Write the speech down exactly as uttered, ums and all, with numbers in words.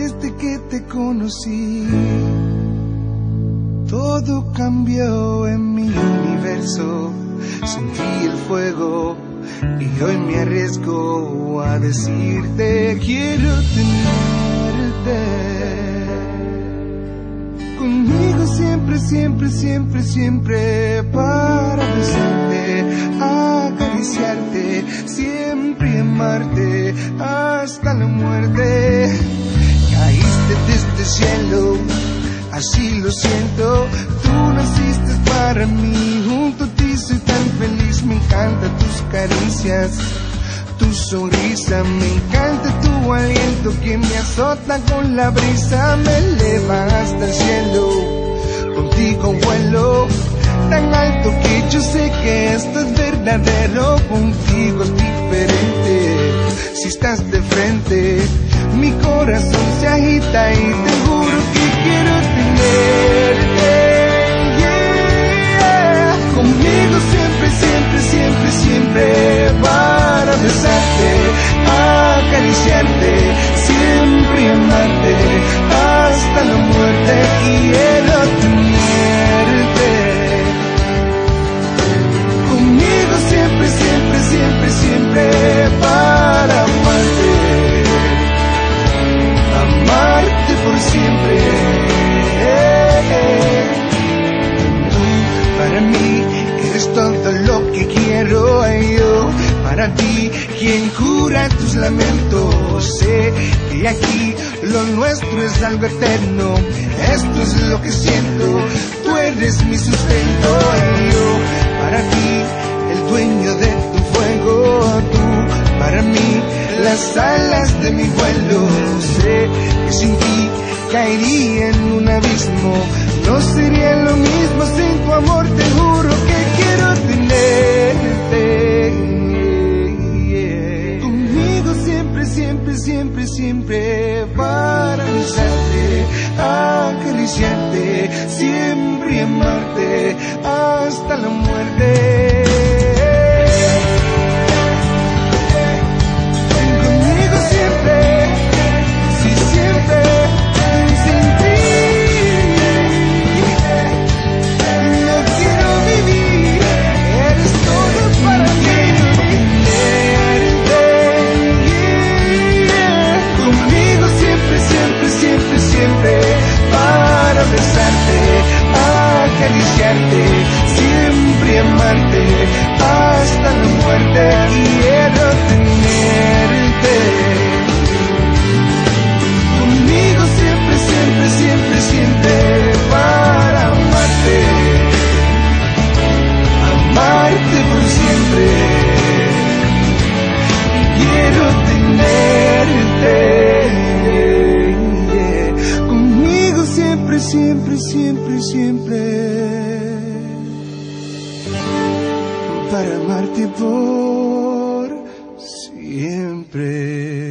desde que te conocí. Todo cambió en mi universo, sentí el fuego y hoy me arriesgo a decirte quiero tenerte conmigo siempre, siempre, siempre, siempre, para besarte, acariciarte, siempre amarte hasta la muerte. Caíste desde el cielo, así lo siento, tú naciste para mí, junto a ti soy tan feliz, me encantan tus caricias, tu sonrisa, me encanta tu aliento que me azota con la brisa, me eleva hasta el cielo, contigo vuelo tan alto que yo sé que esto es verdadero, contigo es diferente, si estás de frente, mi corazón se agita y te juro que quiero tenerte, yeah. Conmigo siempre, siempre, siempre, siempre, para besarte, acariciarte, siempre amarte, hasta la muerte, quiero tenerte. Conmigo siempre, siempre, siempre, siempre, para amarte, amarte por siempre. Tú para mí eres todo lo que quiero yo, para ti quien cura tus lamentos. Sé que aquí lo nuestro es algo eterno, esto es lo que siento, tú eres mi sustento y yo para ti el dueño de tu fuego, tú para mí las alas de mi vuelo. Sé que sin ti caería en un abismo, no sería lo mismo sin tu amor, te juro que quiero tenerte, yeah. Conmigo siempre, siempre, siempre, siempre, para besarte, acariciarte, siempre amarte, hasta la muerte. Para besarte, acariciarte, siempre amarte, hasta la muerte, quiero tenerte. Conmigo siempre, siempre, siempre, siempre, para amarte, amarte por siempre, quiero tenerte. Siempre, siempre, siempre, para amarte por siempre.